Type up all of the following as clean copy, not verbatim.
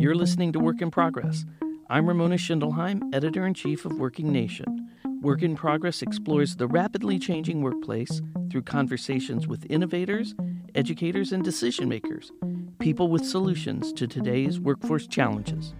You're listening to Work in Progress. I'm Ramona Schindelheim, Editor-in-Chief of Working Nation. Work in Progress explores the rapidly changing workplace through conversations with innovators, educators, and decision-makers, people with solutions to today's workforce challenges.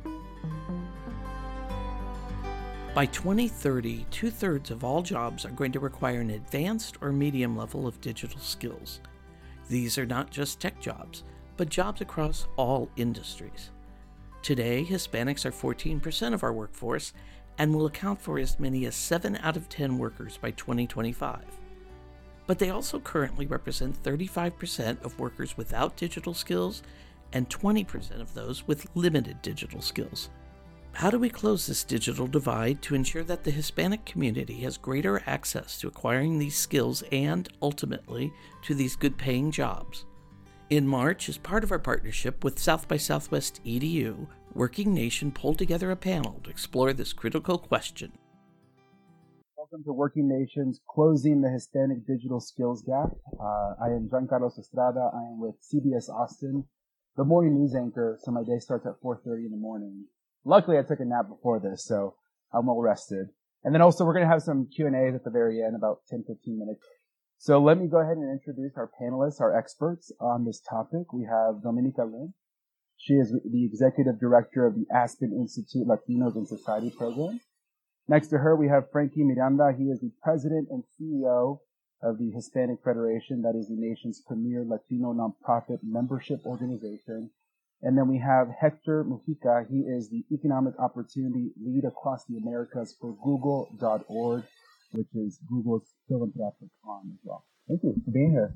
By 2030, 2/3 of all jobs are going to require an advanced or medium level of digital skills. These are not just tech jobs, but jobs across all industries. Today, Hispanics are 14% of our workforce and will account for as many as 7 out of 10 workers by 2025. But they also currently represent 35% of workers without digital skills and 20% of those with limited digital skills. How do we close this digital divide to ensure that the Hispanic community has greater access to acquiring these skills and, ultimately, to these good-paying jobs? In March, as part of our partnership with South by Southwest EDU, Working Nation pulled together a panel to explore this critical question. Welcome to Working Nation's Closing the Hispanic Digital Skills Gap. I am Giancarlos Estrada. I am with CBS Austin, the morning news anchor, so my day starts at 4:30 in the morning. Luckily, I took a nap before this, so I'm well rested. And then also, we're going to have some Q&As at the very end, about 10-15 minutes. So let me go ahead and introduce our panelists, our experts on this topic. We have Dominica Lin. She is the Executive Director of the Aspen Institute Latinos in Society program. Next to her, we have Frankie Miranda. He is the President and CEO of the Hispanic Federation, that is the nation's premier Latino nonprofit membership organization. And then we have Hector Mujica. He is the Economic Opportunity Lead across the Americas for Google.org, which is Google's philanthropic arm as well. Thank you for being here.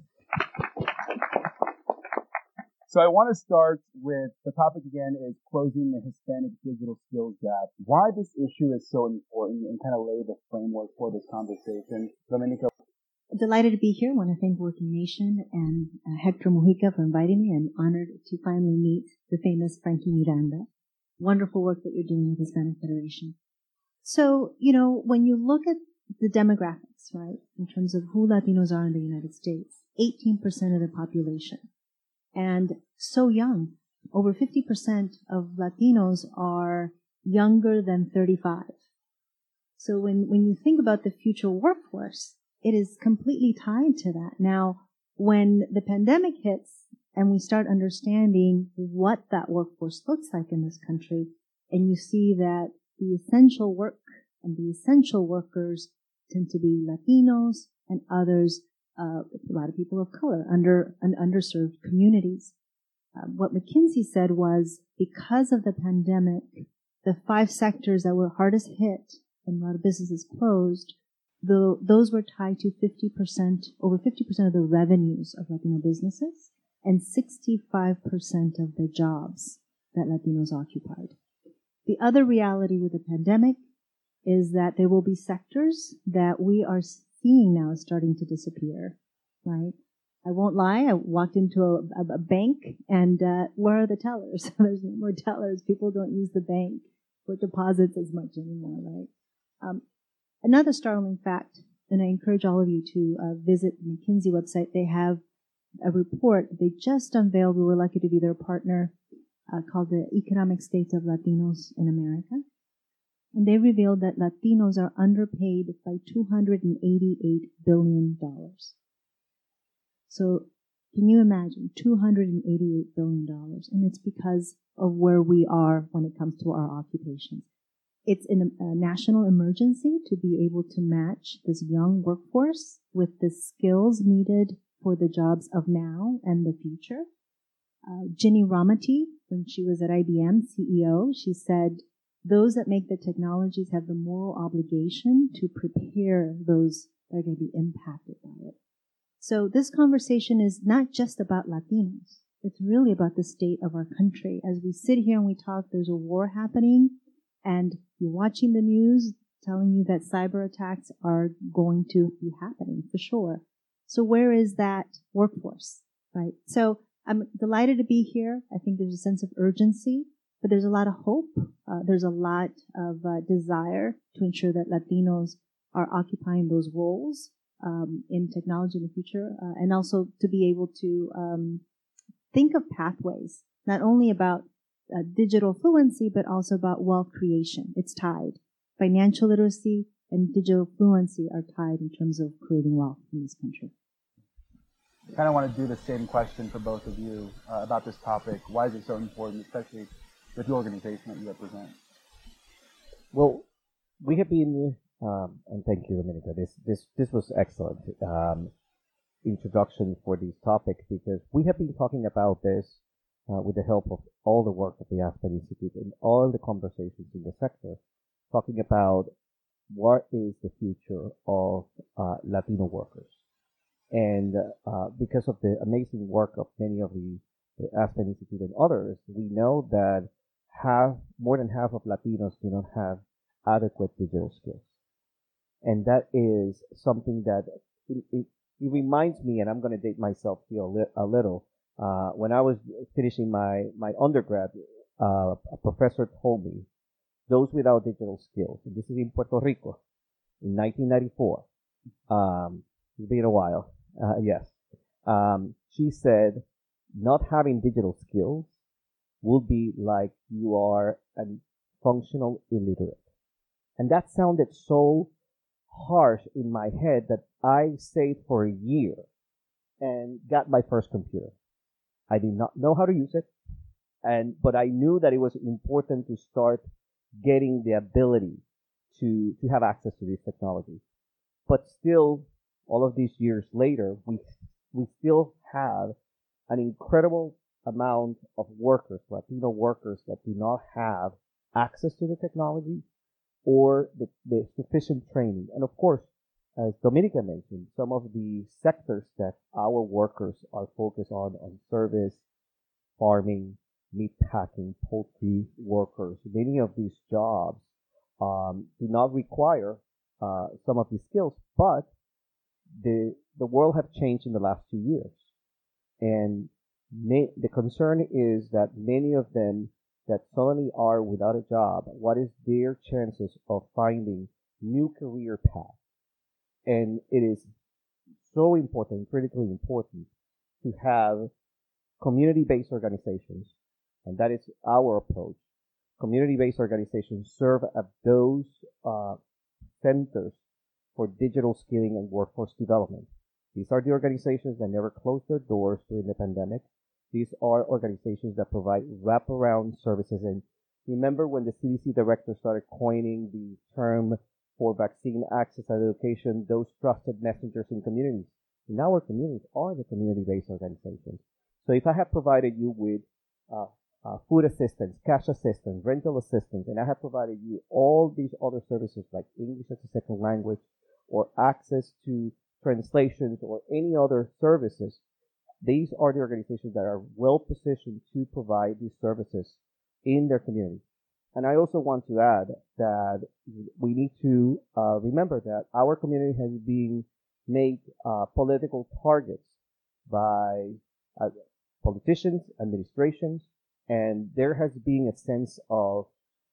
So I want to start with the topic again is closing the Hispanic digital skills gap. Why this issue is so important and kind of lay the framework for this conversation. Dominica. Delighted to be here. I want to thank Working Nation and Hector Mujica for inviting me. I'm honored to finally meet the famous Frankie Miranda. Wonderful work that you're doing with Hispanic Federation. So, when you look at the demographics, right, in terms of who Latinos are in the United States, 18% of the population, and so young. Over 50% of Latinos are younger than 35. So when you think about the future workforce, it is completely tied to that. Now, when the pandemic hits and we start understanding what that workforce looks like in this country, and you see that the essential work and the essential workers tend to be Latinos and others, a lot of people of color, underserved communities. What McKinsey said was, because of the pandemic, the 5 sectors that were hardest hit and a lot of businesses closed, those were tied to over 50% of the revenues of Latino businesses and 65% of the jobs that Latinos occupied. The other reality with the pandemic is that there will be sectors that we are seeing now starting to disappear, right? I won't lie, I walked into a bank and where are the tellers? There's no more tellers. People don't use the bank for deposits as much anymore, right? Another startling fact, and I encourage all of you to visit the McKinsey website. They have a report they just unveiled. We were lucky to be their partner, called the Economic States of Latinos in America. And they revealed that Latinos are underpaid by $288 billion. So can you imagine $288 billion? And it's because of where we are when it comes to our occupations. It's a national emergency to be able to match this young workforce with the skills needed for the jobs of now and the future. Ginny Rometty, when she was at IBM CEO, she said, those that make the technologies have the moral obligation to prepare those that are going to be impacted by it. So this conversation is not just about Latinos. It's really about the state of our country. As we sit here and we talk, there's a war happening, and you're watching the news telling you that cyber attacks are going to be happening for sure. So where is that workforce, right? So I'm delighted to be here. I think there's a sense of urgency, but there's a lot of hope. There's a lot of desire to ensure that Latinos are occupying those roles in technology in the future, and also to be able to think of pathways, not only about digital fluency, but also about wealth creation. It's tied. Financial literacy and digital fluency are tied in terms of creating wealth in this country. I kind of want to do the same question for both of you about this topic. Why is it so important, especially with the organization that you represent? Well, we have been, and thank you, Dominica. This was excellent introduction for this topic, because we have been talking about this with the help of all the work of the Aspen Institute and all the conversations in the sector, talking about what is the future of Latino workers. And because of the amazing work of many of the Aspen Institute and others, we know that more than half of Latinos do not have adequate digital skills. And that is something that it reminds me, and I'm going to date myself here a little. When I was finishing my undergrad, a professor told me, those without digital skills, and this is in Puerto Rico, in 1994, it's been a while, yes. She said, not having digital skills will be like you are a functional illiterate. And that sounded so harsh in my head that I stayed for a year and got my first computer. I did not know how to use it, but I knew that it was important to start getting the ability to have access to this technology. But still, all of these years later, we still have an incredible amount of workers, Latino workers, that do not have access to the technology or the sufficient training. And of course, as Dominica mentioned, some of the sectors that our workers are focused on service, farming, meat packing, poultry workers, many of these jobs do not require some of these skills, but the world have changed in the last 2 years. And the concern is that many of them that suddenly are without a job, what is their chances of finding new career paths? And it is so important, critically important, to have community-based organizations, and that is our approach. Community-based organizations serve as those centers for digital skilling and workforce development. These are the organizations that never closed their doors during the pandemic. These are organizations that provide wraparound services. And remember when the CDC director started coining the term for vaccine access and education, those trusted messengers in communities. And our communities are the community-based organizations. So if I have provided you with food assistance, cash assistance, rental assistance, and I have provided you all these other services like English as a second language or access to translations or any other services, these are the organizations that are well positioned to provide these services in their community. And I also want to add that we need to remember that our community has been made political targets by politicians, administrations, and there has been a sense of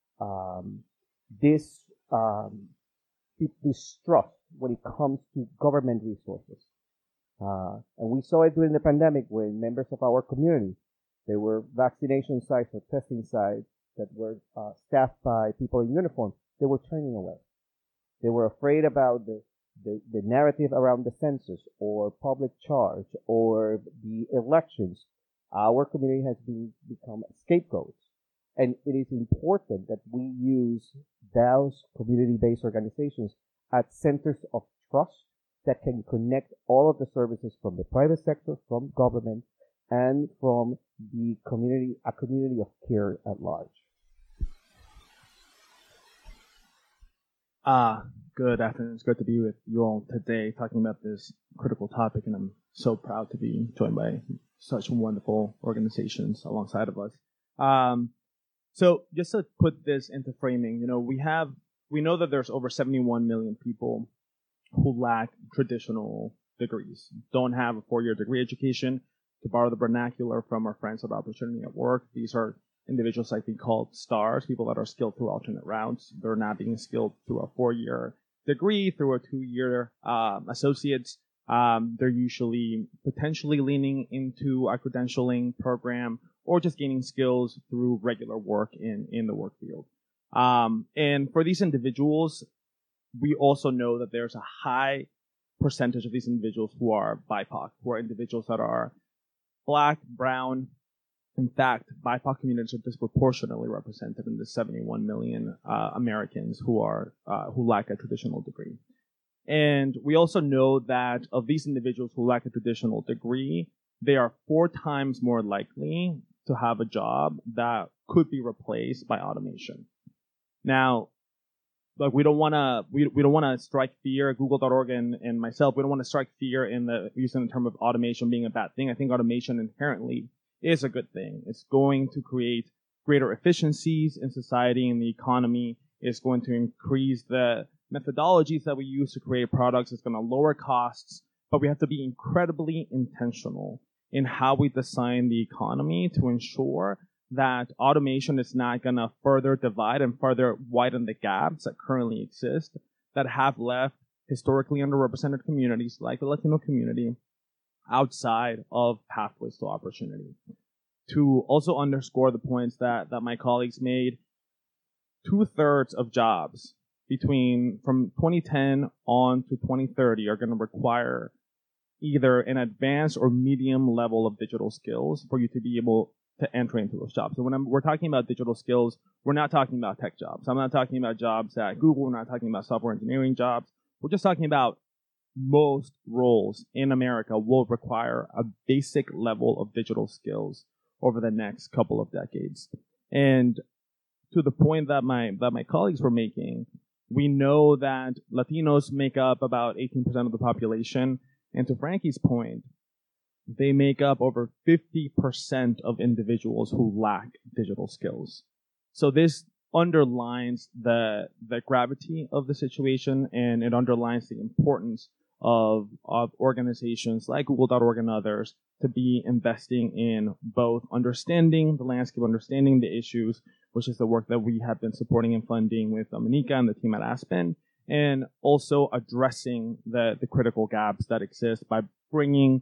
distrust when it comes to government resources. And we saw it during the pandemic when members of our community, there were vaccination sites or testing sites that were staffed by people in uniform. They were turning away. They were afraid about the narrative around the census or public charge or the elections. Our community has become scapegoats. And it is important that we use those community-based organizations as centers of trust that can connect all of the services from the private sector, from government, and from the community, a community of care at large. Good afternoon. It's good to be with you all today talking about this critical topic, and I'm so proud to be joined by such wonderful organizations alongside of us. So just to put this into framing, we know that there's over 71 million people who lack traditional degrees, don't have a 4-year degree education. To borrow the vernacular from our friends at Opportunity at Work, these are individuals like we call stars, people that are skilled through alternate routes. They're not being skilled through a 4-year degree, through a 2-year associate's. They're usually potentially leaning into a credentialing program or just gaining skills through regular work in the work field. And for these individuals, we also know that there's a high percentage of these individuals who are BIPOC, who are individuals that are Black, brown. In fact, BIPOC communities are disproportionately represented in the 71 million Americans who lack a traditional degree. And we also know that of these individuals who lack a traditional degree, they are 4 times more likely to have a job that could be replaced by automation. Now, like we don't want to strike fear. Google.org and myself, we don't want to strike fear in using the term of automation being a bad thing. I think automation inherently is a good thing. It's going to create greater efficiencies in society and the economy. It's going to increase the methodologies that we use to create products. It's going to lower costs, but we have to be incredibly intentional in how we design the economy to ensure that automation is not going to further divide and further widen the gaps that currently exist that have left historically underrepresented communities like the Latino community outside of pathways to opportunity. To also underscore the points that my colleagues made, 2/3 of jobs from 2010 on to 2030 are going to require either an advanced or medium level of digital skills for you to be able to enter into those jobs. So when we're talking about digital skills, we're not talking about tech jobs. I'm not talking about jobs at Google. We're not talking about software engineering jobs. We're just talking about most roles in America will require a basic level of digital skills over the next couple of decades. And to the point that my colleagues were making, we know that Latinos make up about 18% of the population. And to Frankie's point, they make up over 50% of individuals who lack digital skills. So this underlines the gravity of the situation, and it underlines the importance of organizations like Google.org and others to be investing in both understanding the landscape, understanding the issues, which is the work that we have been supporting and funding with Dominica and the team at Aspen, and also addressing the critical gaps that exist by bringing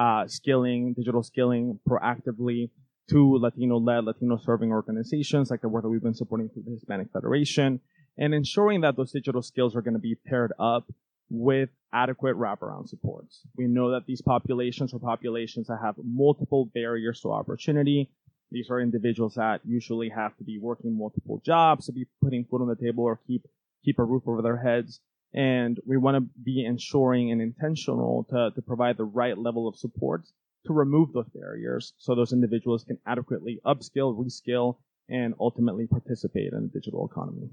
digital skilling proactively to Latino-led, Latino-serving organizations like the work that we've been supporting through the Hispanic Federation, and ensuring that those digital skills are going to be paired up with adequate wraparound supports. We know that these populations are populations that have multiple barriers to opportunity. These are individuals that usually have to be working multiple jobs to be putting food on the table or keep a roof over their heads. And we want to be ensuring and intentional to provide the right level of support to remove those barriers so those individuals can adequately upskill, reskill, and ultimately participate in the digital economy.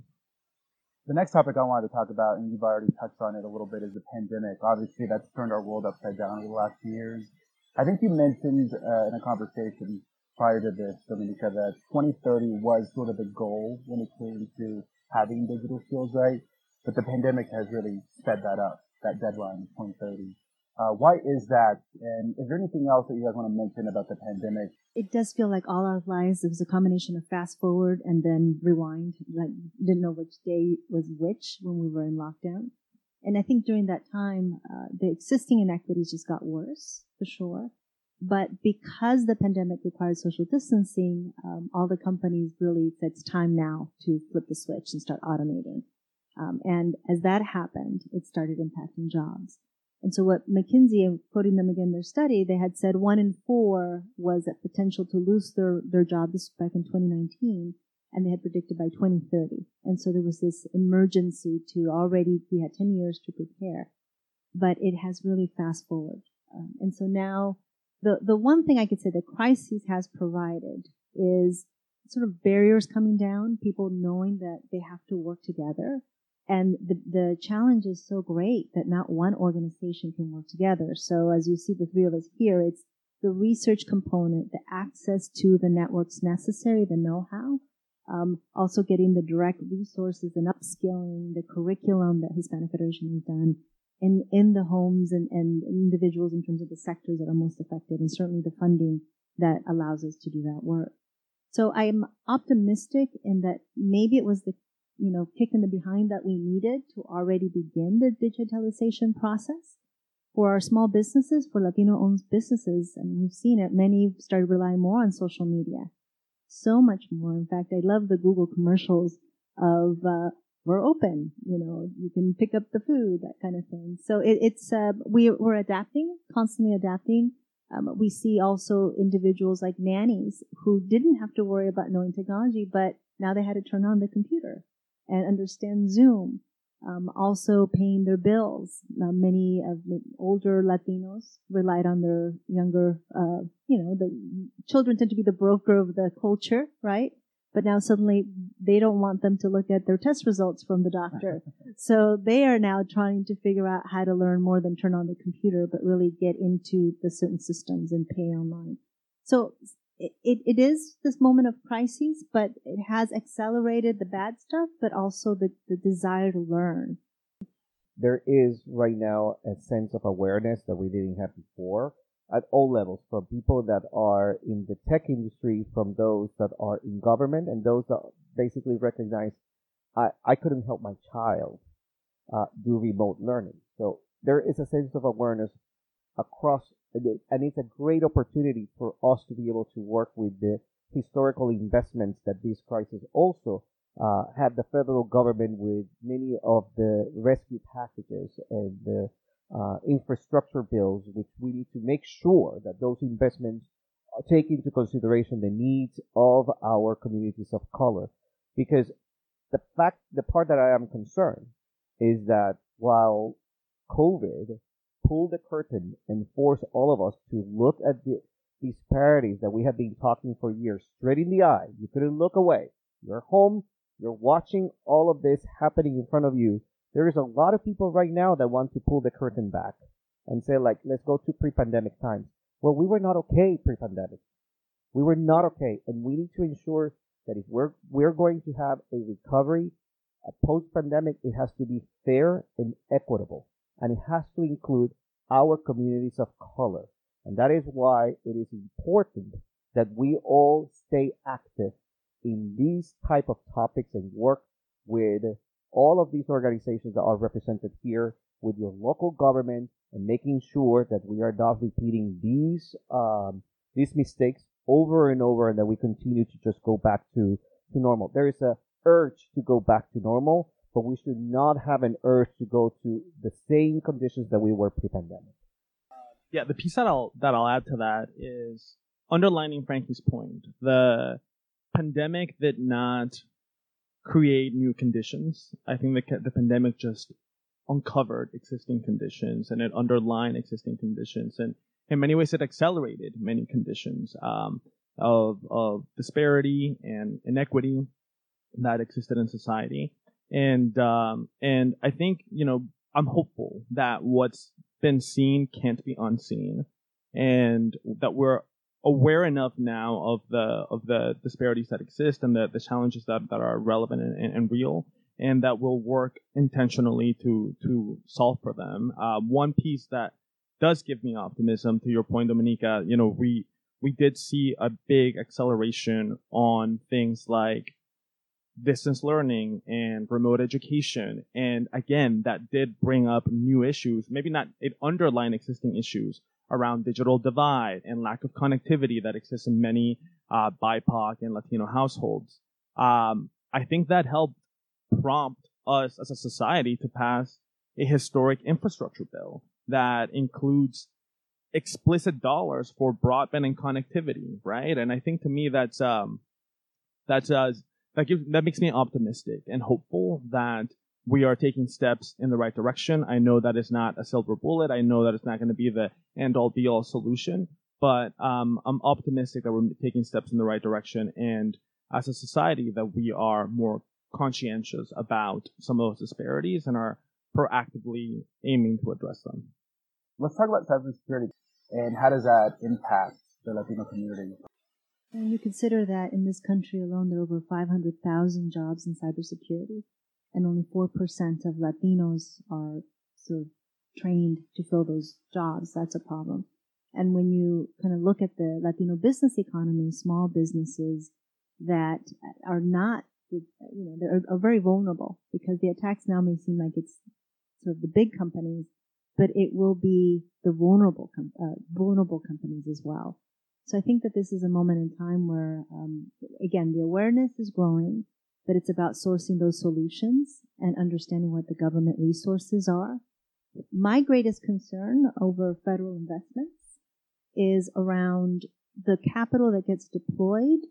The next topic I wanted to talk about, and you've already touched on it a little bit, is the pandemic. Obviously, that's turned our world upside down over the last few years. I think you mentioned in a conversation prior to this, Dominica, that 2030 was sort of the goal when it came to having digital skills, right? But the pandemic has really sped that up, that deadline, 2030. Why is that? And is there anything else that you guys want to mention about the pandemic? It does feel like all our lives, it was a combination of fast forward and then rewind. Like, didn't know which day was which when we were in lockdown. And I think during that time, the existing inequities just got worse, for sure. But because the pandemic required social distancing, all the companies really said it's time now to flip the switch and start automating. And as that happened, it started impacting jobs. And so what McKinsey, and quoting them again in their study, they had said 1 in 4 was at potential to lose their job. This was back in 2019, and they had predicted by 2030. And so there was this emergency we had 10 years to prepare, but it has really fast forward. And so now the one thing I could say the crisis has provided is sort of barriers coming down, people knowing that they have to work together. And the challenge is so great that not one organization can work together. So as you see the three of us here, it's the research component, the access to the networks necessary, the know-how, also getting the direct resources and upskilling, the curriculum that Hispanic Federation has done in the homes and individuals in terms of the sectors that are most affected, and certainly the funding that allows us to do that work. So I'm optimistic in that maybe it was the kick in the behind that we needed to already begin the digitalization process. for our small businesses, for Latino-owned businesses, and we've seen it, many started relying more on social media. So much more. In fact, I love the Google commercials of, we're open, you can pick up the food, that kind of thing. So we're adapting, constantly adapting. We see also individuals like nannies who didn't have to worry about knowing technology, but now they had to turn on the computer and understand Zoom. Also paying their bills. Many of the older Latinos relied on their younger, the children tend to be the broker of the culture, right? But now suddenly they don't want them to look at their test results from the doctor. So they are now trying to figure out how to learn more than turn on the computer, but really get into the certain systems and pay online. So it is this moment of crises, but it has accelerated the bad stuff, but also the desire to learn. There is right now a sense of awareness that we didn't have before at all levels, from people that are in the tech industry, from those that are in government, and those that basically recognize I couldn't help my child do remote learning. So there is a sense of awareness across, and it's a great opportunity for us to be able to work with the historical investments that this crisis also had the federal government with many of the rescue packages and the infrastructure bills, which we need to make sure that those investments take into consideration the needs of our communities of color. Because the part that I am concerned is that while COVID pulled the curtain and forced all of us to look at the disparities that we have been talking for years straight in the eye, you couldn't look away. You're home, you're watching all of this happening in front of you. There is a lot of people right now that want to pull the curtain back and say, like, let's go to pre-pandemic times. Well, we were not okay pre-pandemic. We were not okay. And we need to ensure that if we're going to have a recovery, a post-pandemic, it has to be fair and equitable. And it has to include our communities of color. And that is why it is important that we all stay active in these type of topics and work with all of these organizations that are represented here, with your local government, and making sure that we are not repeating these mistakes over and over, and that we continue to just go back to normal. There is a urge to go back to normal, but we should not have an urge to go to the same conditions that we were pre-pandemic. Yeah, the piece that I'll add to that is underlining Frankie's point. The pandemic did not create new conditions. I think the pandemic just uncovered existing conditions, and it underlined existing conditions, and in many ways it accelerated many conditions of disparity and inequity that existed in society. And I think, I'm hopeful that what's been seen can't be unseen, and that we're aware enough now of the disparities that exist and the challenges that are relevant and real, and that we'll work intentionally to solve for them. One piece that does give me optimism, to your point, Dominica, we did see a big acceleration on things like distance learning and remote education. And again, that did bring up new issues, maybe not, it underlined existing issues around digital divide and lack of connectivity that exists in many BIPOC and Latino households. I think that helped prompt us as a society to pass a historic infrastructure bill that includes explicit dollars for broadband and connectivity, right? And I think to me that makes me optimistic and hopeful that we are taking steps in the right direction. I know that it's not a silver bullet. I know that it's not going to be the end-all be-all solution, but I'm optimistic that we're taking steps in the right direction, and as a society that we are more conscientious about some of those disparities and are proactively aiming to address them. Let's talk about cybersecurity and how does that impact the Latino community? And you consider that in this country alone, there are over 500,000 jobs in cybersecurity, and only 4% of Latinos are sort of trained to fill those jobs. That's a problem. And when you kind of look at the Latino business economy, small businesses that are not, are very vulnerable, because the attacks now may seem like it's sort of the big companies, but it will be the vulnerable companies as well. So I think that this is a moment in time where, again, the awareness is growing, but it's about sourcing those solutions and understanding what the government resources are. My greatest concern over federal investments is around the capital that gets deployed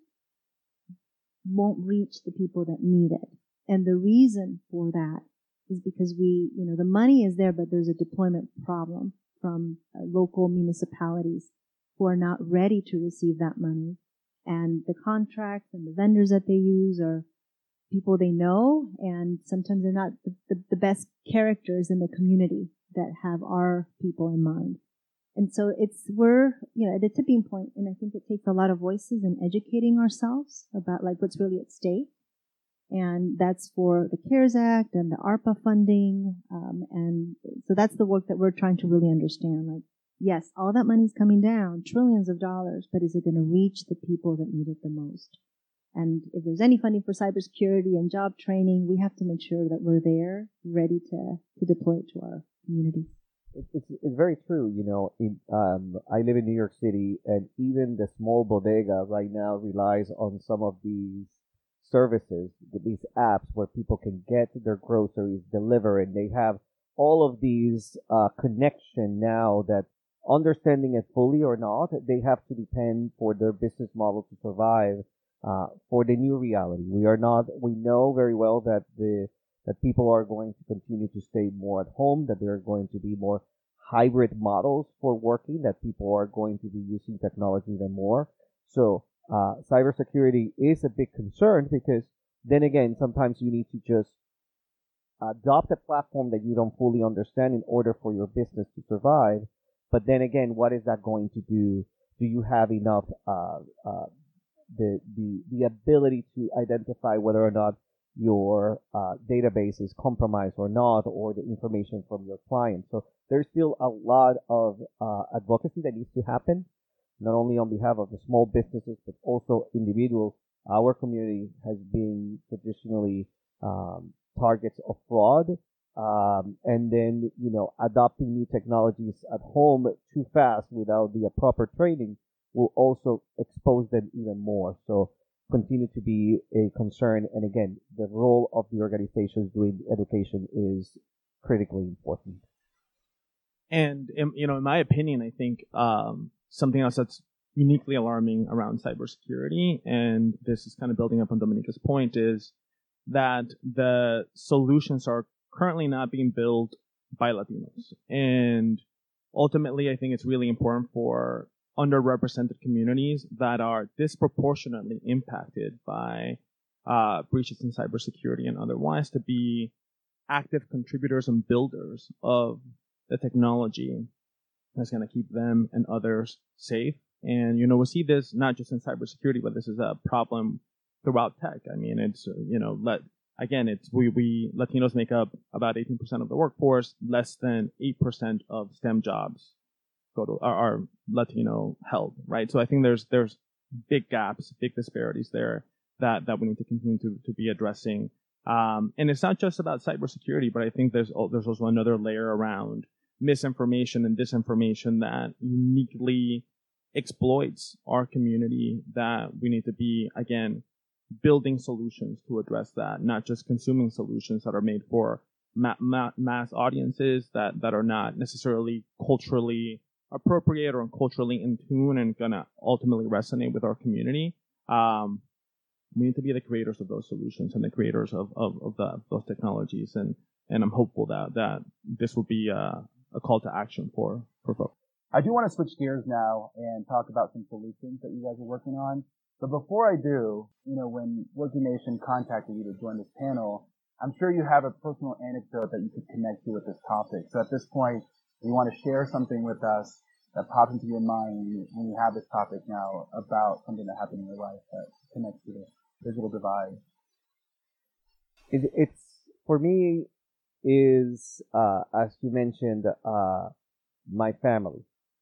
won't reach the people that need it. And the reason for that is because the money is there, but there's a deployment problem from local municipalities who are not ready to receive that money. And the contracts and the vendors that they use are people they know, and sometimes they're not the best characters in the community that have our people in mind. And so we're at a tipping point, and I think it takes a lot of voices and educating ourselves about like what's really at stake. And that's for the CARES Act and the ARPA funding. And so that's the work that we're trying to really understand. Like, yes, all that money's coming down, trillions of dollars, but is it going to reach the people that need it the most? And if there's any funding for cybersecurity and job training, we have to make sure that we're there, ready to deploy it to our communities. It's very true. I live in New York City, and even the small bodega right now relies on some of these services, these apps where people can get their groceries delivered, and they have all of these connection now that, understanding it fully or not, they have to depend for their business model to survive for the new reality. We know very well that that people are going to continue to stay more at home, that there are going to be more hybrid models for working, that people are going to be using technology even more. So cybersecurity is a big concern, because then again, sometimes you need to just adopt a platform that you don't fully understand in order for your business to survive. But then again, what is that going to do? Do you have enough the ability to identify whether or not your database is compromised or not, or the information from your client? So there's still a lot of advocacy that needs to happen, not only on behalf of the small businesses, but also individuals. Our community has been traditionally targets of fraud, and then, adopting new technologies at home too fast without the proper training will also expose them even more. So continue to be a concern. And again, the role of the organizations doing education is critically important. And, in my opinion, I think something else that's uniquely alarming around cybersecurity, and this is kind of building up on Dominica's point, is that the solutions are currently not being built by Latinos. And ultimately, I think it's really important for underrepresented communities that are disproportionately impacted by breaches in cybersecurity and otherwise to be active contributors and builders of the technology that's going to keep them and others safe. And, we see this not just in cybersecurity, but this is a problem throughout tech. I mean, it's, we Latinos make up about 18% of the workforce. Less than 8% of STEM jobs are Latino held, right? So I think there's big gaps, big disparities there that we need to continue to be addressing. And it's not just about cybersecurity, but I think there's also another layer around misinformation and disinformation that uniquely exploits our community, that we need to be, again, building solutions to address that, not just consuming solutions that are made for mass audiences that are not necessarily culturally appropriate or culturally in tune and gonna ultimately resonate with our community. We need to be the creators of those solutions and the creators of those technologies, and I'm hopeful that this will be a call to action for folks. I do want to switch gears now and talk about some solutions that you guys are working on. But before I do, when Working Nation contacted you to join this panel, I'm sure you have a personal anecdote that you could connect to with this topic. So at this point, you want to share something with us that pops into your mind when you have this topic now about something that happened in your life that connects to the digital divide. It's for me is as you mentioned, my family.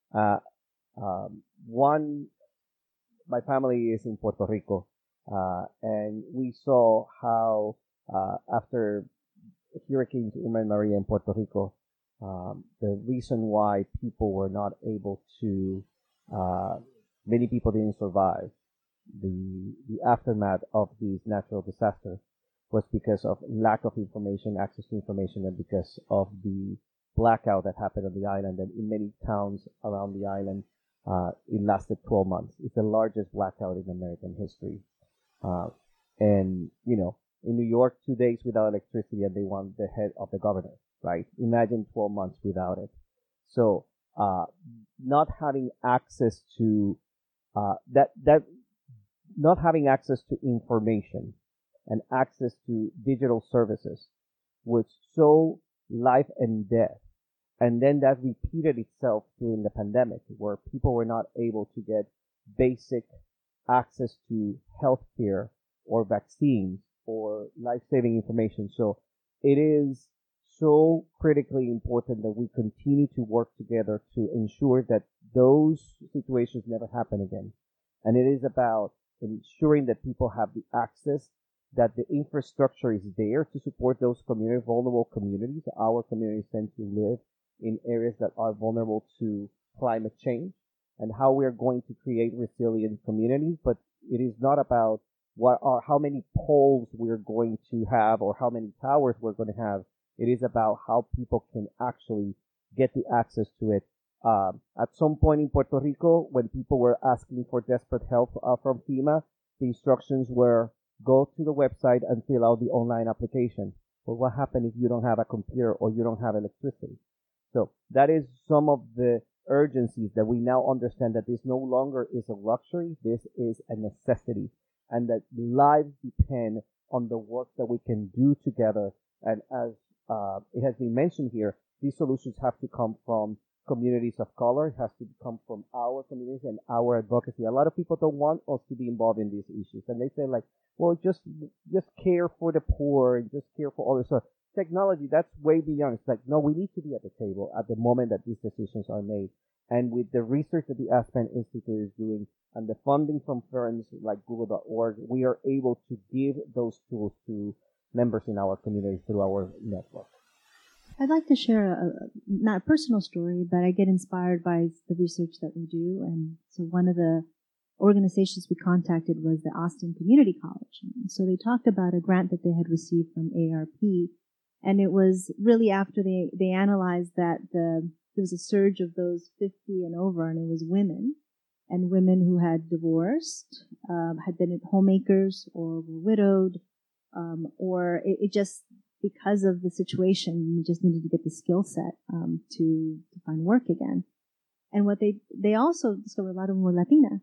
My family is in Puerto Rico, and we saw how after Hurricanes Irma and Maria in Puerto Rico, The reason why people were not able to, many people didn't survive the aftermath of these natural disasters was because of lack of information, access to information, and because of the blackout that happened on the island. And in many towns around the island, it lasted 12 months. It's the largest blackout in American history. And, you know, in New York, 2 days without electricity, and they want the head of the governor, right? Imagine 12 months without it. So, not having access to, not having access to information and access to digital services was so life and death. And then that repeated itself during the pandemic, where people were not able to get basic access to healthcare or vaccines or life-saving information. So it is so critically important that we continue to work together to ensure that those situations never happen again. And it is about ensuring that people have the access, that the infrastructure is there to support those community, vulnerable communities. Our communities tend to live in areas that are vulnerable to climate change, and how we are going to create resilient communities. But it is not about how many poles we're going to have or how many towers we're going to have. It is about how people can actually get the access to it. At some point in Puerto Rico, when people were asking for desperate help from FEMA, the instructions were go to the website and fill out the online application. But what happens if you don't have a computer or you don't have electricity? So that is some of the urgencies that we now understand, that this no longer is a luxury, this is a necessity, and that lives depend on the work that we can do together. And as it has been mentioned here, these solutions have to come from communities of color. It has to come from our communities and our advocacy. A lot of people don't want us to be involved in these issues, and they say like, well, just care for the poor and just care for others. So technology, that's way beyond. It's like, no, we need to be at the table at the moment that these decisions are made. And with the research that the Aspen Institute is doing and the funding from firms like Google.org, we are able to give those tools to members in our community through our network. I'd like to share not a personal story, but I get inspired by the research that we do. And so one of the organizations we contacted was the Austin Community College. And so they talked about a grant that they had received from AARP. And it was really after they analyzed that there was a surge of those 50 and over, and it was women, and women who had divorced, had been homemakers or were widowed, or it just, because of the situation, you just needed to get the skill set to find work again. And what they also discovered, a lot of them were Latinas.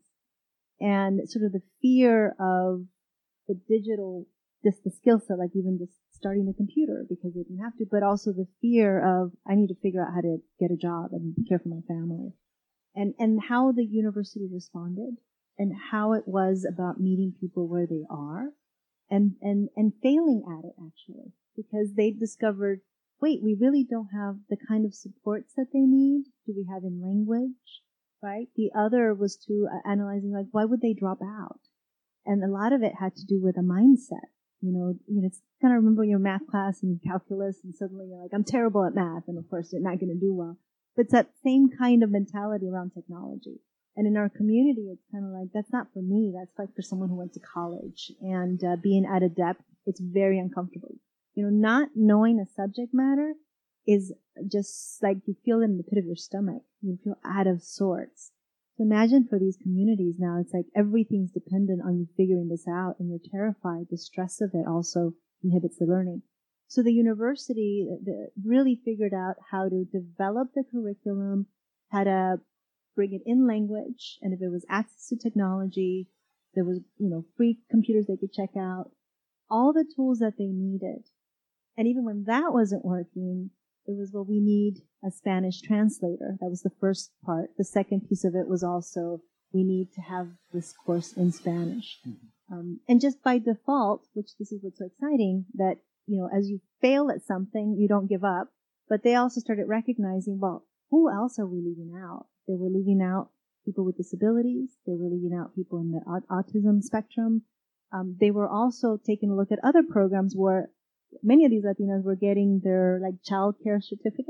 And sort of the fear of the digital, just the skill set, like even just starting a computer because they didn't have to, but also the fear of, I need to figure out how to get a job and care for my family. And how the university responded and how it was about meeting people where they are and failing at it actually, because they discovered, wait, we really don't have the kind of supports that they need. Do we have in language, right? The other was to analyzing, like, why would they drop out? And a lot of it had to do with a mindset. You know, it's kind of remember your math class and calculus, and suddenly you're like, I'm terrible at math, and of course you're not going to do well. But it's that same kind of mentality around technology. And in our community, it's kind of like, that's not for me. That's like for someone who went to college. And being out of depth, it's very uncomfortable. You know, not knowing a subject matter is just like you feel it in the pit of your stomach. You feel out of sorts. So imagine for these communities now, it's like everything's dependent on you figuring this out, and you're terrified. The stress of it also inhibits the learning. So the university really figured out how to develop the curriculum, how to bring it in language, and if it was access to technology, there was, free computers they could check out, all the tools that they needed. And even when that wasn't working, it was, well, we need a Spanish translator. That was the first part. The second piece of it was also, we need to have this course in Spanish. Mm-hmm. And just by default, which this is what's so exciting, that, as you fail at something, you don't give up. But they also started recognizing, well, who else are we leaving out? They were leaving out people with disabilities. They were leaving out people in the autism spectrum. They were also taking a look at other programs where many of these Latinas were getting their child care certificate,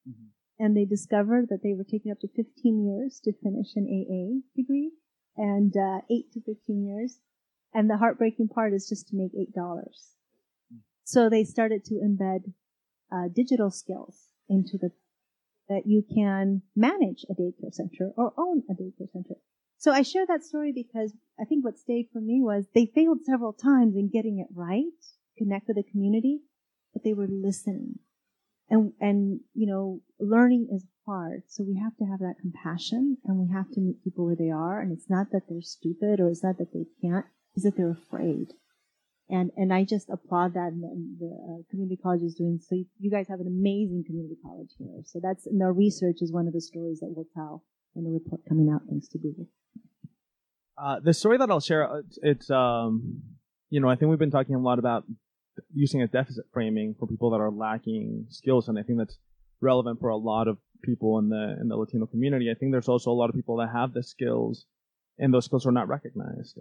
And they discovered that they were taking up to 15 years to finish an AA degree and 8 to 15 years. And the heartbreaking part is just to make $8. So they started to embed digital skills into that you can manage a daycare center or own a daycare center. So I share that story because I think what stayed for me was they failed several times in getting it right, connect with the community, but they were listening. And learning is hard. So we have to have that compassion and we have to meet people where they are. And it's not that they're stupid or it's not that they can't, it's that they're afraid. And I just applaud that and the community college is doing. So you guys have an amazing community college here. So that's, and our research is one of the stories that we'll tell in the report coming out thanks to Google. The story that I'll share, it's I think we've been talking a lot about using a deficit framing for people that are lacking skills, and I think that's relevant for a lot of people in the Latino community. I think there's also a lot of people that have the skills, and those skills are not recognized.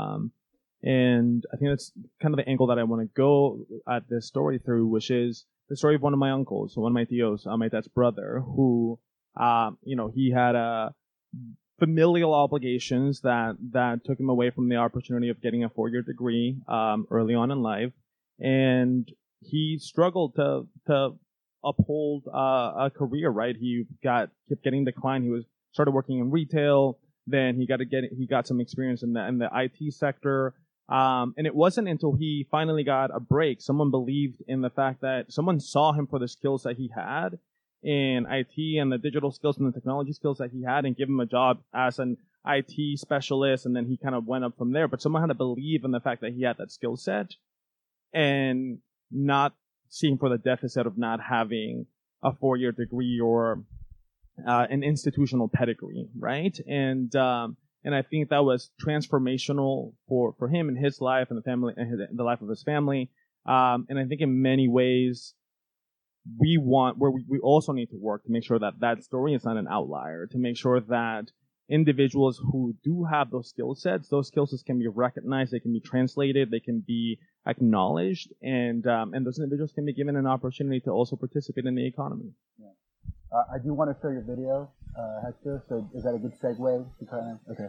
And I think that's kind of the angle that I want to go at this story through, which is the story of one of my uncles, one of my tios, my dad's brother, who, he had familial obligations that took him away from the opportunity of getting a 4-year degree early on in life. And he struggled to uphold a career, right? He kept getting declined. He started working in retail. Then he got some experience in the IT sector. And it wasn't until he finally got a break, someone believed in the fact that someone saw him for the skills that he had in IT and the digital skills and the technology skills that he had and give him a job as an IT specialist. And then he kind of went up from there. But someone had to believe in the fact that he had that skill set and not seeing for the deficit of not having a 4-year degree or an institutional pedigree, right? And I think that was transformational for him in his life and the family and the life of his family. And I think in many ways we also need to work to make sure that story is not an outlier, to make sure that individuals who do have those skill sets can be recognized, they can be translated, they can be acknowledged, and those individuals can be given an opportunity to also participate in the economy. Yeah. I do want to show your video, Hector, so is that a good segue? Okay.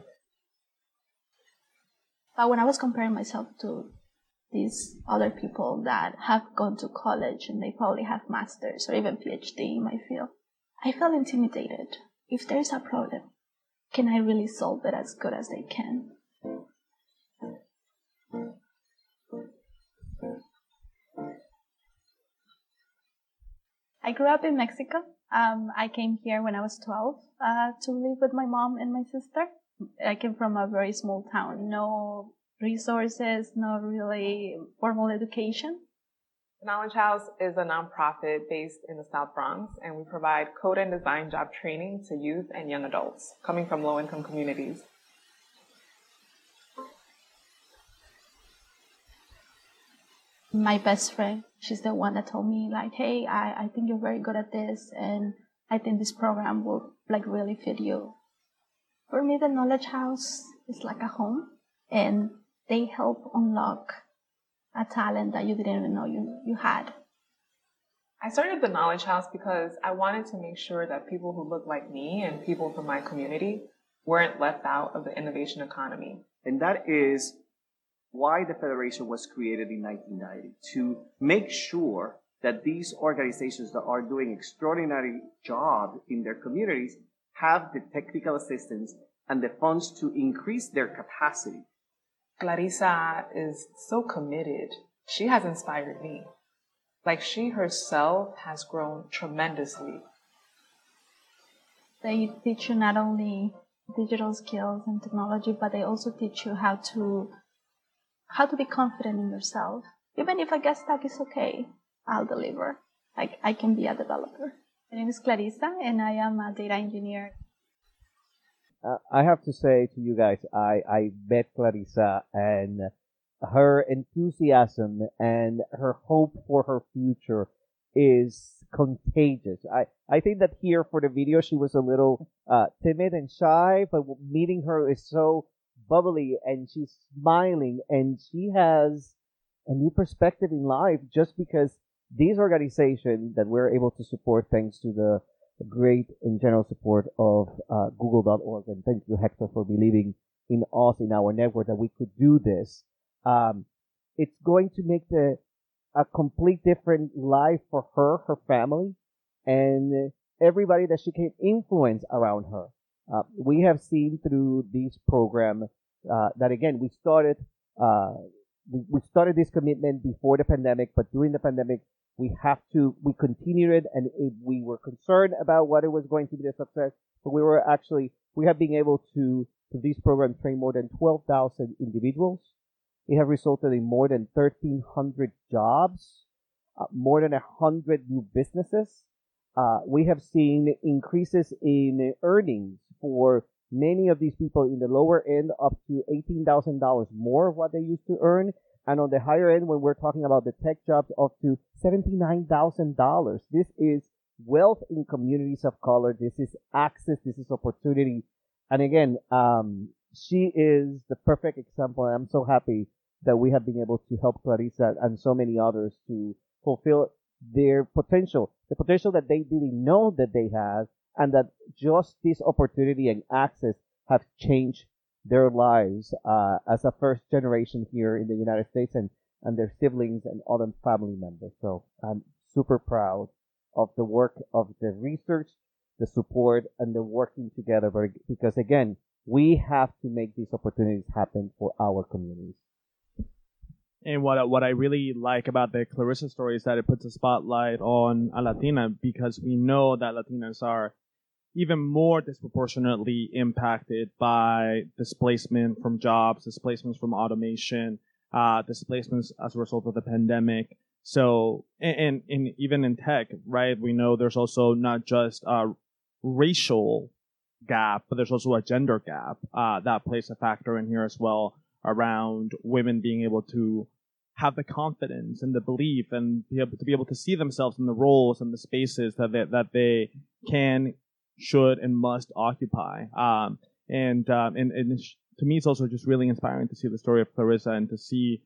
When I was comparing myself to these other people that have gone to college and they probably have masters or even PhD in my field, I felt intimidated. If there is a problem, can I really solve it as good as they can? I grew up in Mexico. I came here when I was 12 to live with my mom and my sister. I came from a very small town. No resources, no really formal education. The Knowledge House is a nonprofit based in the South Bronx, and we provide code and design job training to youth and young adults coming from low-income communities. My best friend, she's the one that told me, like, hey, I think you're very good at this, and I think this program will, really fit you. For me, the Knowledge House is like a home, and they help unlock a talent that you didn't even know you had. I started the Knowledge House because I wanted to make sure that people who look like me and people from my community weren't left out of the innovation economy. And that is why the Federation was created in 1990, to make sure that these organizations that are doing extraordinary job in their communities have the technical assistance and the funds to increase their capacity. Clarissa is so committed. She has inspired me. She herself has grown tremendously. They teach you not only digital skills and technology, but they also teach you how to be confident in yourself. Even if I get stuck, it's okay. I'll deliver. I can be a developer. My name is Clarissa, and I am a data engineer. I have to say to you guys, I met Clarissa, and her enthusiasm and her hope for her future is contagious. I think that here for the video, she was a little timid and shy, but meeting her is so bubbly, and she's smiling, and she has a new perspective in life just because these organizations that we're able to support thanks to the great and general support of Google.org. And thank you, Hector, for believing in us, in our network, that we could do this. It's going to make a complete different life for her, her family, and everybody that she can influence around her. We have seen through this program that, again, we started this commitment before the pandemic, but during the pandemic, we continued it, and we were concerned about what it was going to be the success, but we have been able to, through this program, train more than 12,000 individuals. It has resulted in more than 1,300 jobs, more than 100 new businesses. We have seen increases in earnings for many of these people in the lower end, up to $18,000 more of what they used to earn. And on the higher end, when we're talking about the tech jobs, up to $79,000. This is wealth in communities of color. This is access. This is opportunity. And again, she is the perfect example. And I'm so happy that we have been able to help Clarissa and so many others to fulfill their potential, the potential that they didn't know that they had, and that just this opportunity and access have changed their lives as a first generation here in the United States, and their siblings and other family members. So I'm super proud of the work of the research, the support, and the working together, because again, we have to make these opportunities happen for our communities. And what I really like about the Clarissa story is that it puts a spotlight on a Latina, because we know that Latinas are even more disproportionately impacted by displacement from jobs, displacements from automation, displacements as a result of the pandemic. So, and even in tech, right, we know there's also not just a racial gap, but there's also a gender gap that plays a factor in here as well, around women being able to have the confidence and the belief and be able to see themselves in the roles and the spaces that they can, should, and must occupy. And to me, it's also just really inspiring to see the story of Clarissa, and to see,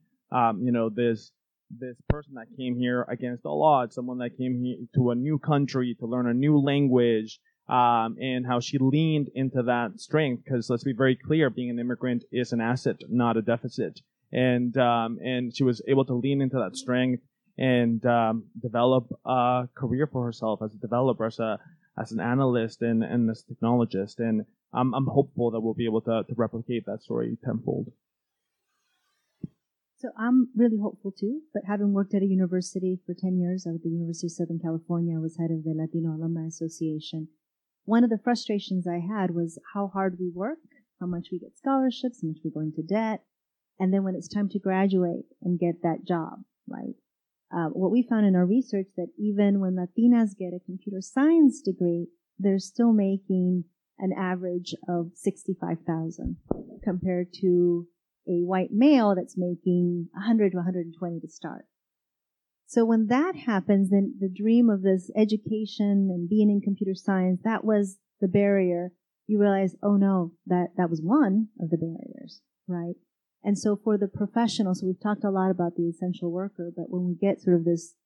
this person that came here against all odds, someone that came here to a new country to learn a new language, and how she leaned into that strength. Because let's be very clear, being an immigrant is an asset, not a deficit. And she was able to lean into that strength and develop a career for herself as a developer, as an analyst and as a technologist. And I'm hopeful that we'll be able to replicate that story tenfold. So I'm really hopeful too, but having worked at a university for 10 years, I was at the University of Southern California, I was head of the Latino Alumni Association. One of the frustrations I had was how hard we work, how much we get scholarships, how much we go into debt, and then when it's time to graduate and get that job, right? What we found in our research, that even when Latinas get a computer science degree, they're still making an average of $65,000 compared to a white male that's making $100 to $120 to start. So when that happens, then the dream of this education and being in computer science, that was the barrier. You realize, oh no, that was one of the barriers, right? And so for the professionals, so we've talked a lot about the essential worker, but when we get sort of this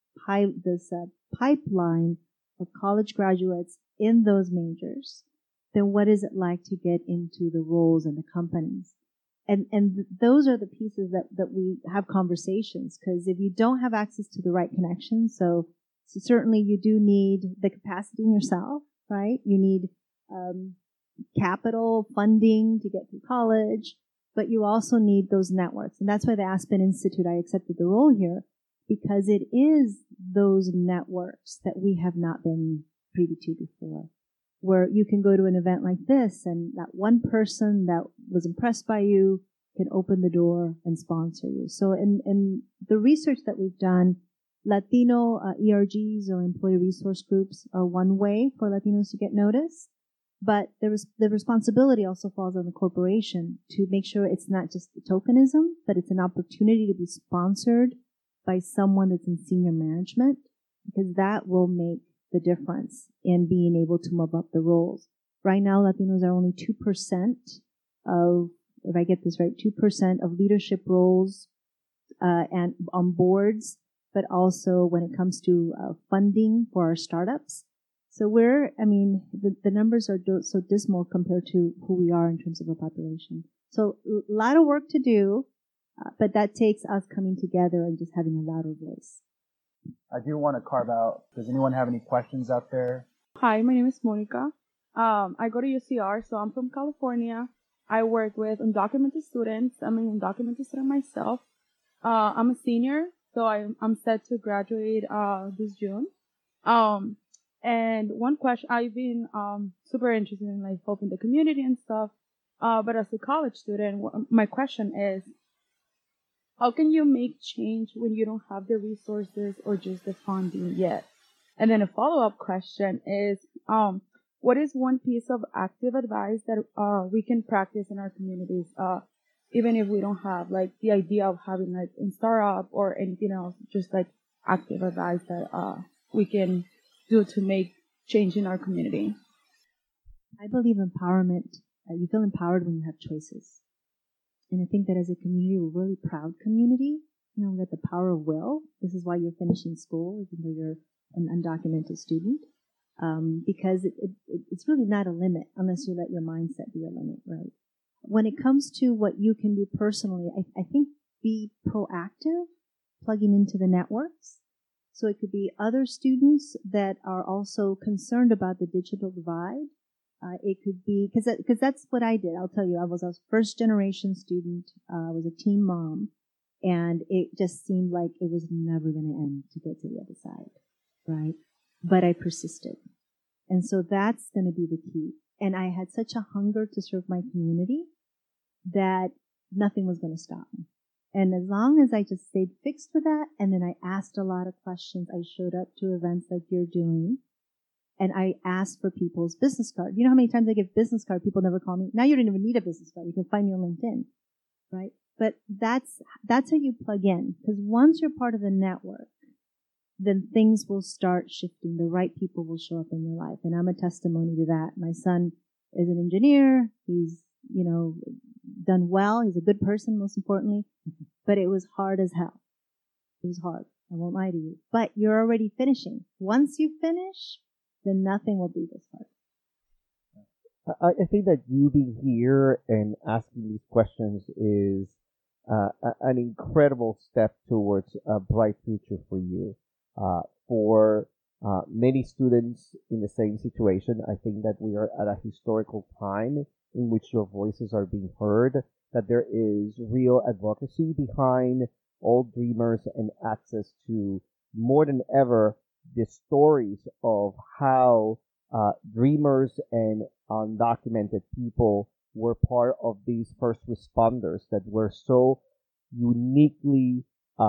pipeline of college graduates in those majors, then what is it like to get into the roles in the companies? And those are the pieces that we have conversations, because if you don't have access to the right connections, so certainly you do need the capacity in yourself, right? You need capital, funding to get through college, but you also need those networks. And that's why the Aspen Institute, I accepted the role here, because it is those networks that we have not been privy to before, where you can go to an event like this and that one person that was impressed by you can open the door and sponsor you. So in the research that we've done, Latino ERGs, or employee resource groups, are one way for Latinos to get noticed. But the responsibility also falls on the corporation to make sure it's not just tokenism, but it's an opportunity to be sponsored by someone that's in senior management, because that will make the difference in being able to move up the roles. Right now, Latinos are only 2% of, if I get this right, 2% of leadership roles and on boards, but also when it comes to funding for our startups. So the numbers are so dismal compared to who we are in terms of a population. So a lot of work to do, but that takes us coming together and just having a louder voice. I do want to carve out, does anyone have any questions out there? Hi, my name is Monica. I go to UCR, so I'm from California. I work with undocumented students. I'm an undocumented student myself. I'm a senior, so I'm set to graduate this June. And one question, I've been super interested in like helping the community and stuff. But as a college student, my question is, how can you make change when you don't have the resources or just the funding yet? And then a follow-up question is, what is one piece of active advice that we can practice in our communities, even if we don't have like the idea of having like a startup or anything else, just like active advice that we can do to make change in our community? I believe empowerment. You feel empowered when you have choices. And I think that as a community, we're a really proud community. You know, we got the power of will. This is why you're finishing school, even though you're an undocumented student. Because it's really not a limit unless you let your mindset be a limit, right? When it comes to what you can do personally, I think be proactive, plugging into the networks. So it could be other students that are also concerned about the digital divide. It could be, because that's what I did. I'll tell you, I was a first generation student. I was a teen mom, and it just seemed like it was never going to end to get to the other side, right? But I persisted. And so that's going to be the key. And I had such a hunger to serve my community that nothing was going to stop me. And as long as I just stayed fixed with that, and then I asked a lot of questions, I showed up to events like you're doing, and I asked for people's business card. You know how many times I give business card, people never call me? Now you don't even need a business card. You can find me on LinkedIn, right? But that's how you plug in. Because once you're part of the network, then things will start shifting. The right people will show up in your life. And I'm a testimony to that. My son is an engineer. He's, done well. He's a good person, most importantly. But it was hard as hell. It was hard. I won't lie to you. But you're already finishing. Once you finish, then nothing will be this hard. I think that you being here and asking these questions is an incredible step towards a bright future for you. For many students in the same situation, I think that we are at a historical time in which your voices are being heard, that there is real advocacy behind all dreamers and access to, more than ever, the stories of how dreamers and undocumented people were part of these first responders that were so uniquely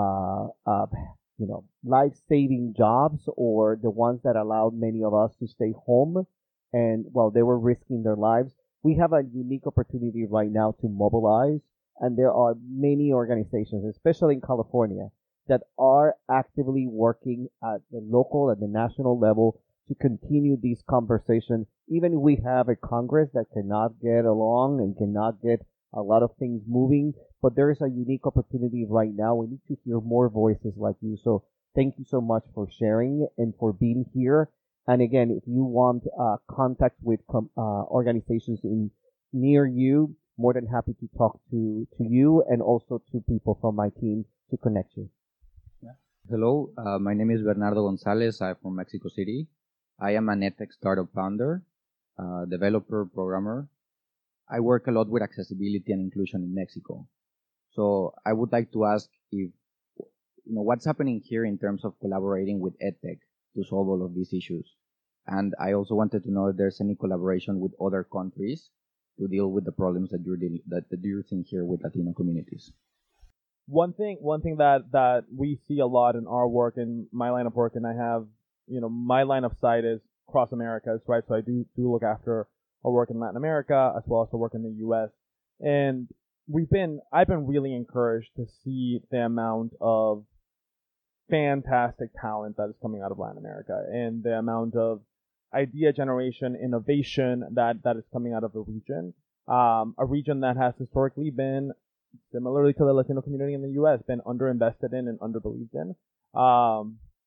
life-saving jobs, or the ones that allowed many of us to stay home and while they were risking their lives. We have a unique opportunity right now to mobilize, and there are many organizations, especially in California, that are actively working at the local and the national level to continue these conversations. Even if we have a Congress that cannot get along and cannot get a lot of things moving, but there is a unique opportunity right now. We need to hear more voices like you. So thank you so much for sharing and for being here. And again, if you want contact with organizations near you, more than happy to talk to you and also to people from my team to connect you. Yeah. Hello, my name is Bernardo Gonzalez. I'm from Mexico City. I am an EdTech startup founder, developer, programmer. I work a lot with accessibility and inclusion in Mexico. So I would like to ask if, what's happening here in terms of collaborating with EdTech to solve all of these issues. And I also wanted to know if there's any collaboration with other countries to deal with the problems that you're seeing here with Latino communities. One thing that we see a lot in our work, in my line of work, and I have, my line of sight is across Americas, right? So I do look after our work in Latin America as well as our work in the U.S. And I've been really encouraged to see the amount of fantastic talent that is coming out of Latin America and the amount of idea generation, innovation that is coming out of the region. A region that has historically been, similarly to the Latino community in the U.S., been underinvested in and underbelieved in.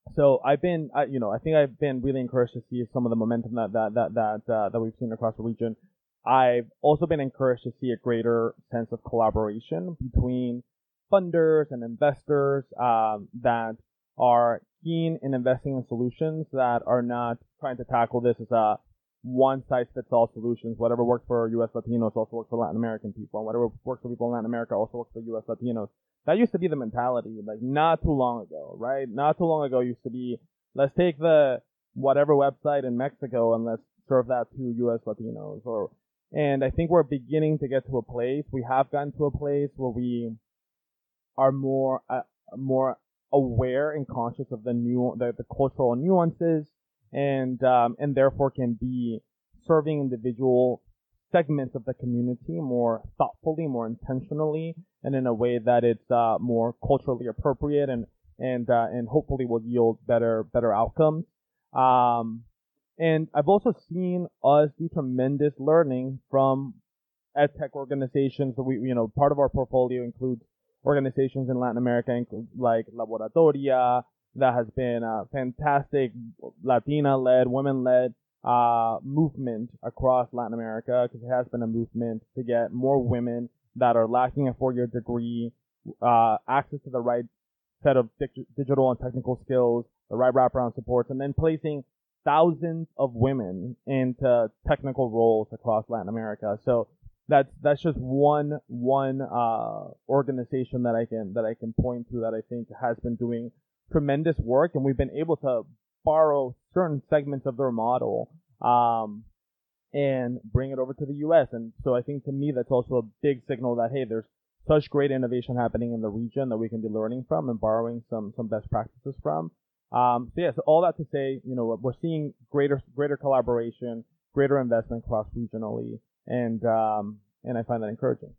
So I think I've been really encouraged to see some of the momentum that we've seen across the region. I've also been encouraged to see a greater sense of collaboration between funders and investors that are keen in investing in solutions that are not trying to tackle this as a one-size-fits-all solutions. Whatever works for U.S. Latinos also works for Latin American people, and whatever works for people in Latin America also works for U.S. Latinos. That used to be the mentality, like not too long ago, right? Not too long ago used to be, let's take the whatever website in Mexico and let's serve that to U.S. Latinos. And I think we're beginning to get to a place. We have gotten to a place where we are more aware and conscious of the cultural nuances, and therefore can be serving individual segments of the community more thoughtfully, more intentionally, and in a way that it's more culturally appropriate and hopefully will yield better outcomes. And I've also seen us do tremendous learning from edtech organizations. So part of our portfolio includes organizations in Latin America, like Laboratoria, that has been a fantastic Latina-led, women-led movement across Latin America, because it has been a movement to get more women that are lacking a 4-year degree access to the right set of digital and technical skills, the right wraparound supports, and then placing thousands of women into technical roles across Latin America. So that's just one organization that I can point to that I think has been doing tremendous work, and we've been able to borrow certain segments of their model and bring it over to the U.S. And so I think to me that's also a big signal that, hey, there's such great innovation happening in the region that we can be learning from and borrowing some best practices from. So all that to say, we're seeing greater collaboration, greater investment cross-regionally, and I find that encouraging.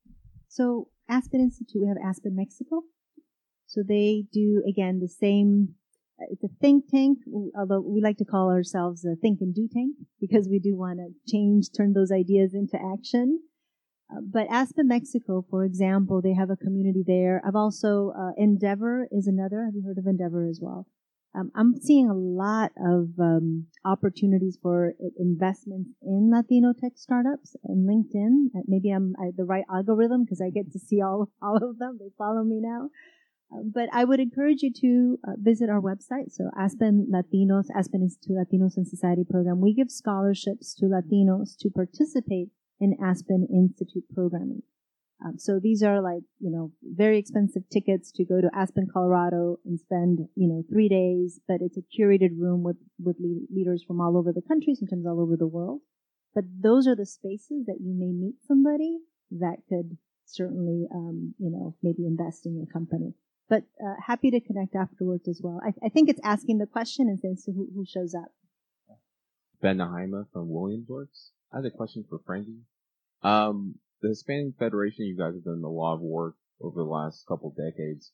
So Aspen Institute, we have Aspen Mexico. So they do, again, the same, it's a think tank, although we like to call ourselves a think and do tank, because we do want to turn those ideas into action. But Aspen Mexico, for example, they have a community there. I've also, Endeavor is another. Have you heard of Endeavor as well? I'm seeing a lot of opportunities for investments in Latino tech startups and LinkedIn. Maybe I'm the right algorithm because I get to see all of them. They follow me now. But I would encourage you to visit our website. So Aspen Institute Latinos in Society program. We give scholarships to Latinos to participate in Aspen Institute programming. So these are very expensive tickets to go to Aspen, Colorado and spend, 3 days, but it's a curated room with leaders from all over the country, sometimes all over the world. But those are the spaces that you may meet somebody that could certainly, maybe invest in your company. But happy to connect afterwards as well. I think it's asking the question and saying, so who shows up? Ben Nahaima from Williamsworks. I have a question for Frankie. The Hispanic Federation, you guys have done a lot of work over the last couple decades.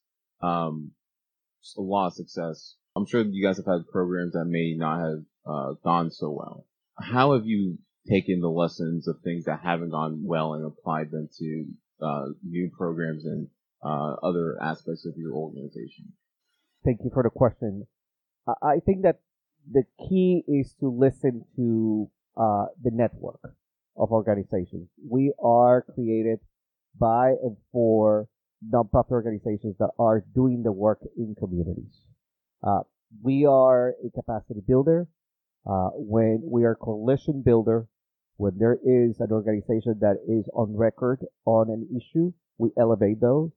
Just a lot of success. I'm sure you guys have had programs that may not have gone so well. How have you taken the lessons of things that haven't gone well and applied them to new programs and other aspects of your organization? Thank you for the question. I think that the key is to listen to the network of organizations. We are created by and for nonprofit organizations that are doing the work in communities. We are a capacity builder. When we are a coalition builder, when there is an organization that is on record on an issue, we elevate those.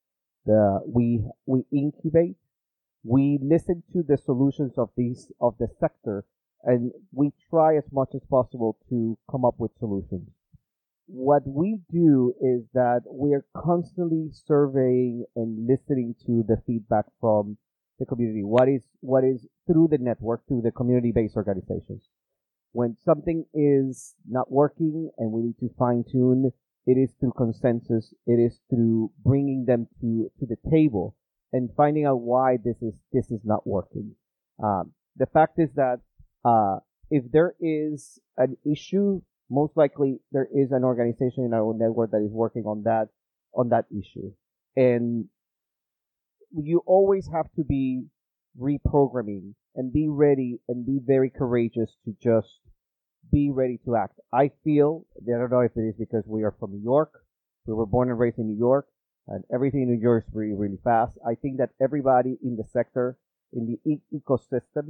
We incubate. We listen to the solutions of the sector, and we try as much as possible to come up with solutions. What we do is that we are constantly surveying and listening to the feedback from the community. What is through the network, through the community-based organizations. When something is not working and we need to fine-tune, it is through consensus. It is through bringing them to the table and finding out why this is not working. The fact is that if there is an issue, most likely there is an organization in our own network that is working on that issue. And you always have to be reprogramming and be ready and be very courageous to just be ready to act. I feel, I don't know if it is because we are from New York, we were born and raised in New York, and everything in New York is really, really fast. I think that everybody in the sector, in the ecosystem,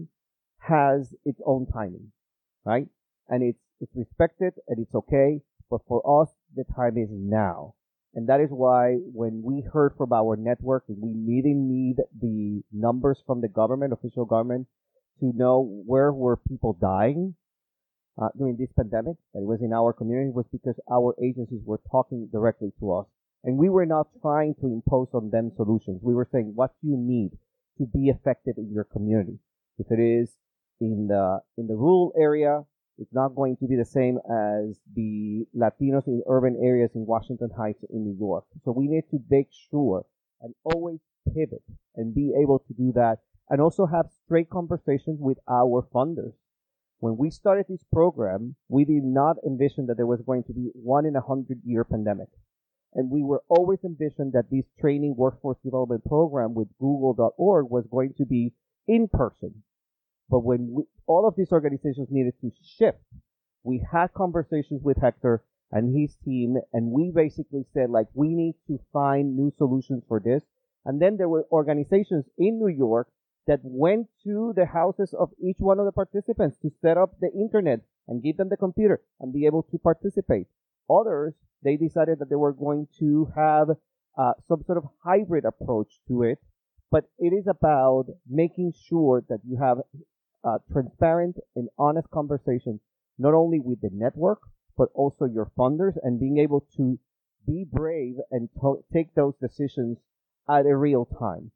has its own timing, right? And it's respected and it's okay, but for us, the time is now. And that is why when we heard from our network, we really need the numbers from the government, official government, to know where were people dying during this pandemic, that it was in our community, was because our agencies were talking directly to us. And we were not trying to impose on them solutions. We were saying, what do you need to be effective in your community? If it is in the rural area, it's not going to be the same as the Latinos in urban areas in Washington Heights in New York. So we need to make sure and always pivot and be able to do that, and also have straight conversations with our funders. When we started this program, we did not envision that there was going to be 1 in 100-year pandemic. And we were always envisioned that this training workforce development program with Google.org was going to be in person. But when all of these organizations needed to shift, we had conversations with Hector and his team, and we basically said, like, we need to find new solutions for this. And then there were organizations in New York that went to the houses of each one of the participants to set up the internet and give them the computer and be able to participate. Others, they decided that they were going to have some sort of hybrid approach to it, but it is about making sure that you have transparent and honest conversations, not only with the network, but also your funders, and being able to be brave and take those decisions at a real time.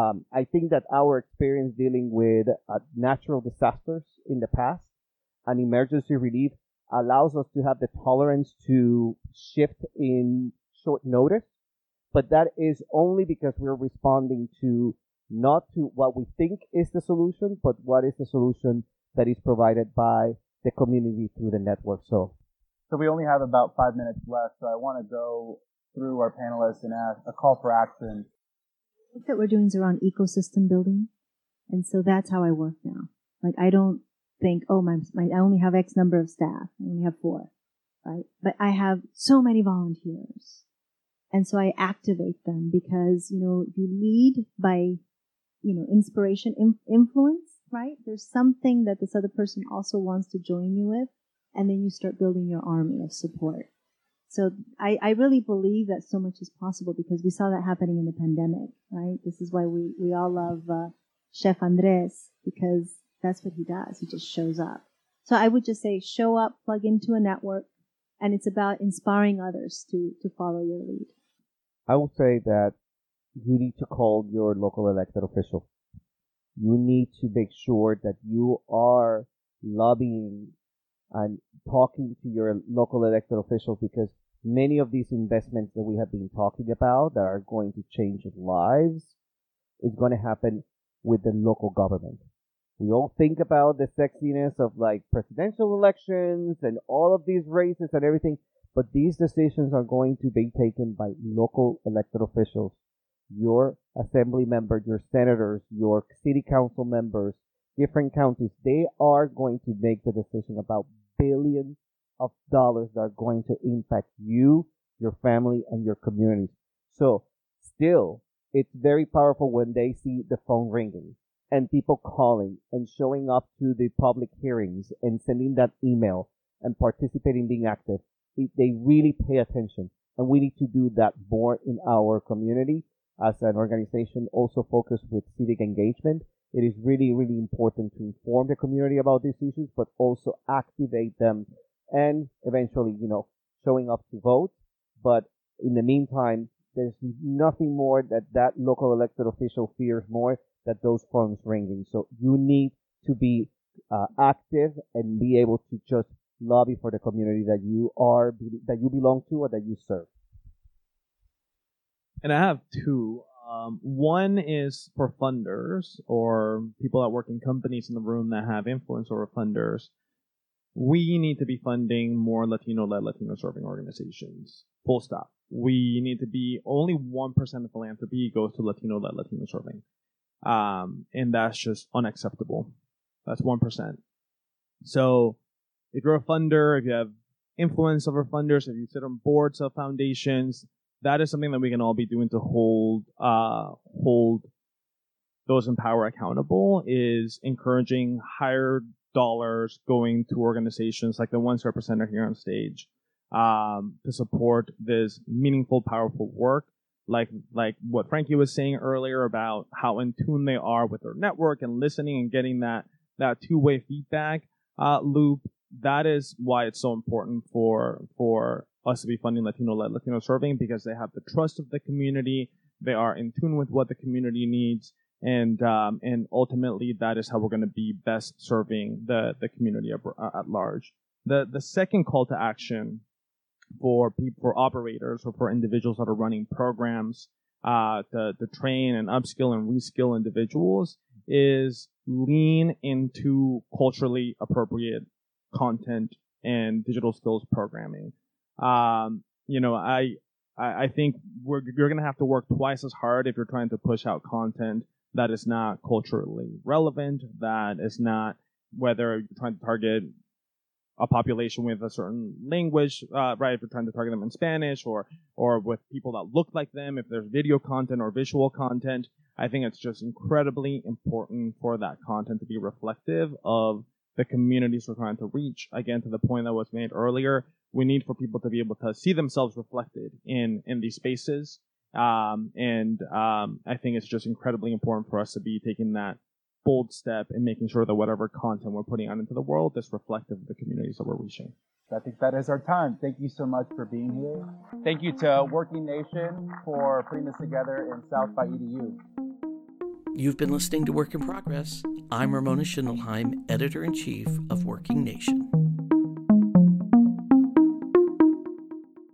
I think that our experience dealing with natural disasters in the past and emergency relief allows us to have the tolerance to shift in short notice, but that is only because we're responding to not to what we think is the solution, but what is the solution that is provided by the community through the network. So we only have about 5 minutes left, so I want to go through our panelists and ask a call for action. The work that we're doing is around ecosystem building, and so that's how I work now. Like, I don't think, oh, I only have X number of staff. I only have 4, right? But I have so many volunteers, and so I activate them because, you lead by, inspiration, influence, right? There's something that this other person also wants to join you with, and then you start building your army of support. So I really believe that so much is possible because we saw that happening in the pandemic, right? This is why we all love Chef Andres, because that's what he does. He just shows up. So I would just say show up, plug into a network, and it's about inspiring others to follow your lead. I would say that you need to call your local elected official. You need to make sure that you are lobbying and talking to your local elected officials, because many of these investments that we have been talking about that are going to change lives is going to happen with the local government. We all think about the sexiness of like presidential elections and all of these races and everything, but these decisions are going to be taken by local elected officials. Your assembly members, your senators, your city council members, different counties, they are going to make the decision about billions of dollars that are going to impact you, your family, and your communities. So still, it's very powerful when they see the phone ringing and people calling and showing up to the public hearings and sending that email and participating, being active. They really pay attention, and we need to do that more in our community as an organization also focused with civic engagement. It is really, really important to inform the community about these issues, but also activate them and eventually, showing up to vote. But in the meantime, there's nothing more that local elected official fears more than those phones ringing. So you need to be active and be able to just lobby for the community that you belong to or that you serve. And I have 2. One is for funders or people that work in companies in the room that have influence over funders. We need to be funding more Latino-led, Latino-serving organizations. Full stop. We need to be only 1% of philanthropy goes to Latino-led, Latino-serving. And that's just unacceptable. That's 1%. So if you're a funder, if you have influence over funders, if you sit on boards of foundations, that is something that we can all be doing to hold those in power accountable, is encouraging higher dollars going to organizations like the ones represented here on stage, to support this meaningful, powerful work. Like what Frankie was saying earlier about how in tune they are with their network and listening and getting that two-way feedback loop. That is why it's so important for us to be funding Latino-led, Latino serving, because they have the trust of the community. They are in tune with what the community needs. And ultimately, that is how we're going to be best serving the community at large. The second call to action for operators or for individuals that are running programs to train and upskill and reskill individuals is lean into culturally appropriate content and digital skills programming. I think you're going to have to work twice as hard if you're trying to push out content that is not culturally relevant, that is not, whether you're trying to target a population with a certain language, right? If you're trying to target them in Spanish or with people that look like them, if there's video content or visual content, I think it's just incredibly important for that content to be reflective of the communities we're trying to reach. Again, to the point that was made earlier, we need for people to be able to see themselves reflected in these spaces. I think it's just incredibly important for us to be taking that bold step in making sure that whatever content we're putting out into the world is reflective of the communities that we're reaching. I think that is our time. Thank you so much for being here. Thank you to Working Nation for putting this together in South by EDU. You've been listening to Work in Progress. I'm Ramona Schindelheim, Editor-in-Chief of Working Nation.